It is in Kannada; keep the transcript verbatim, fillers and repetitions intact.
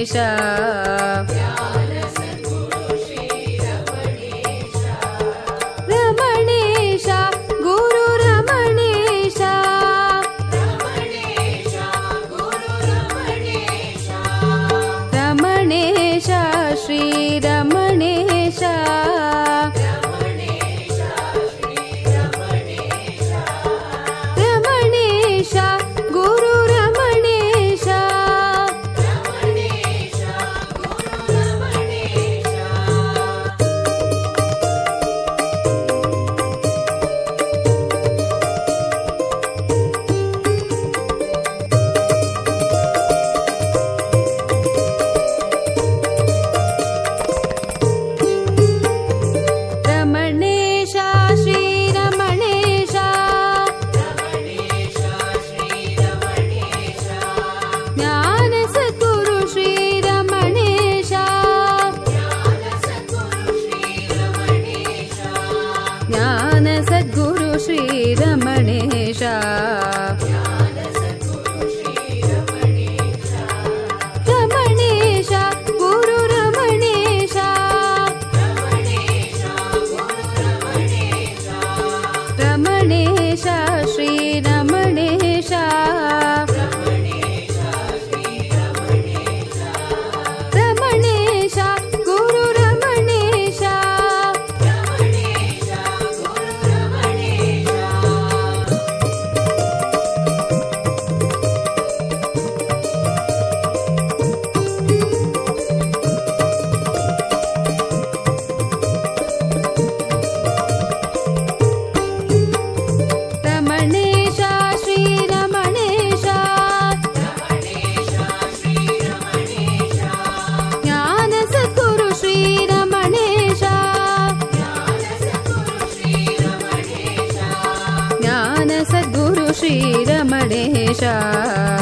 ರಮಣೇಶ ರಮಣೇಶ ಗುರು ರಮಣೇಶ ರಮಣೇಶ ಶ್ರೀ ರಮಣೇಶ ರಮಣೇಶ ಗುರು ರಮಣೇಶ ರಮಣೇಶ ಶ್ರೀ ರಮಣೇಶ ಜ್ಞಾನ ಸದ್ಗುರು ಶ್ರೀ ರಮಣೇಶ ಜ್ಞಾನ ಸದ್ಗುರು ಶ್ರೀ ರಮಣೇಶ ರಮಣೇಶ ಗುರು ರಮಣೇಶ ರಮಣೇಶ ಶ್ರೀ ರಮಣೇಶ ರಮಣೇಶ ಗುರು ರಮಣೇಶ ರಮಣೇಶ ಶ್ರೀ ರಮಣೇಶ ಜ್ಞಾನ ಸದ್ಗುರು ಶ್ರೀ ರಮಣೇಶ ಜ್ಞಾನ ಸದ್ಗುರು ಶ್ರೀ ರಮಣೇಶ